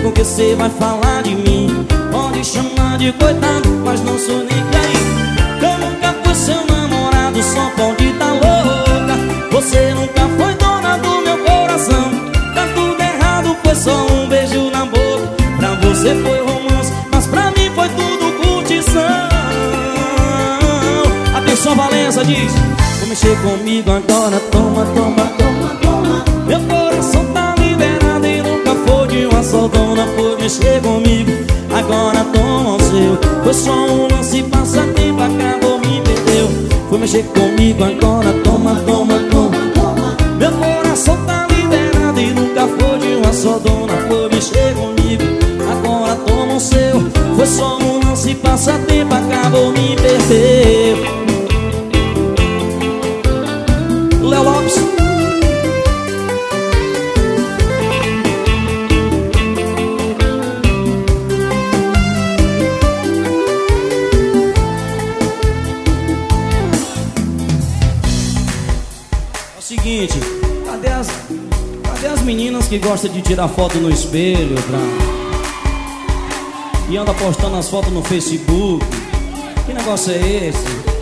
o que cê vai falar de mim. Pode chamar de coitado, mas não sou nem aí. Eu nunca fui seu namorado, só pode tá louca. Você nunca foi dona do meu coração. Tá tudo errado, foi só um beijo na boca. Pra você foi romance, mas pra mim foi tudo curtição. Atenção, Valença diz: vou mexer comigo agora, toma, toma, toma, toma. Meu coração tá liberado e nunca foi de uma só dona. Foi mexer comigo, agora toma o seu. Foi só um lance, passatempo, acabou, me perdeu. Foi mexer comigo agora, toma, toma, toma, toma. Meu coração tá liberado e nunca foi de uma só dona. Foi mexer comigo, agora toma o seu. Foi só um lance, passatempo, acabou, me perdeu. Léo Lopes. É o seguinte, cadê as meninas que gostam de tirar foto no espelho e anda postando as fotos no Facebook? Que negócio é esse?